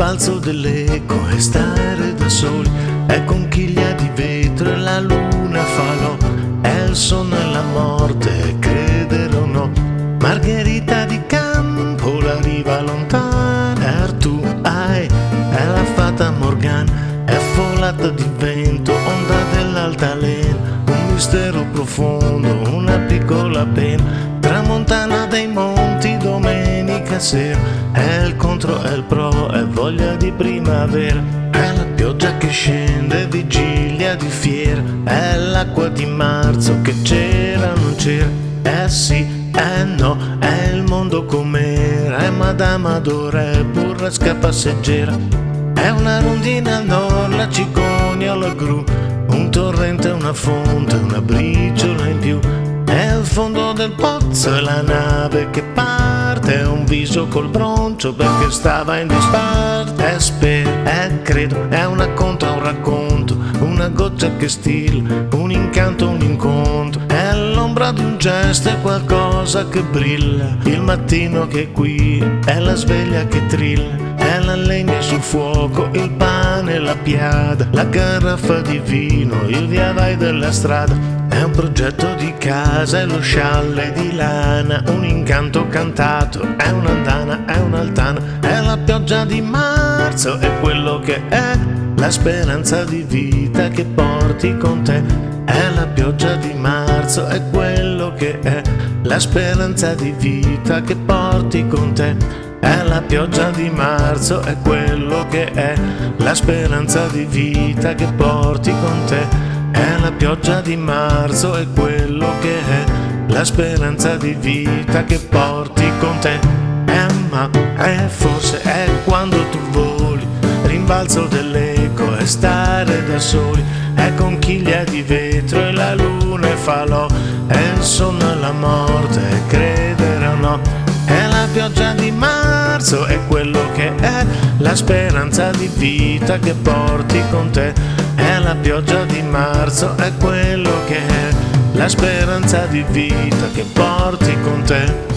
rimbalzo dell'eco e stare da soli, è conchiglia di vetro e la luna falò, è il sonno e la morte, credere o no. Margherita di Campo, la riva lontana, Artù è la fata Morgana, è folata di vento, onda dell'altalena, un mistero profondo, una piccola pena, tramontana dei monti, domenica sera, è il contro e il pro, è voglia di primavera, è la pioggia che scende, vigilia di fiera, è l'acqua di marzo che c'era o non c'era, sì, no, è il mondo com'era, è Madama d'Ore, è burrasca passeggera, è una rondina al nord, la cicogna o la gru, un torrente, una fonte, una briciola in più, è il fondo del pozzo e la nave che parte, è un viso col broncio perché stava in disparte, è spero, è credo, è una contra, un racconto, una goccia che stilla, un incanto, un incontro, è l'ombra di un gesto, è qualcosa che brilla, il mattino che è qui, è la sveglia che trilla, è la legna sul fuoco, il pane, la piada, la caraffa di vino, il via vai della strada, è un progetto di casa, è lo scialle di lana, un incanto cantato, è un'andana, è un'altana, è la pioggia di marzo, è quello che è, la speranza di vita che porti con te, è la pioggia di marzo, è quello che è, la speranza di vita che porti con te, è la pioggia di marzo, è quello che è, la speranza di vita che porti con te, è la pioggia di marzo, è quello che è, la speranza di vita che porti con te, ma è forse è quando tu voli, rimbalzo dell'eco e stare da soli, è conchiglia di vetro e la luna è falò, è il sonno e la morte, credere o no, è la pioggia di marzo, è quello che è, la speranza di vita che porti con te, è la pioggia di marzo, è quello che è, la speranza di vita che porti con te.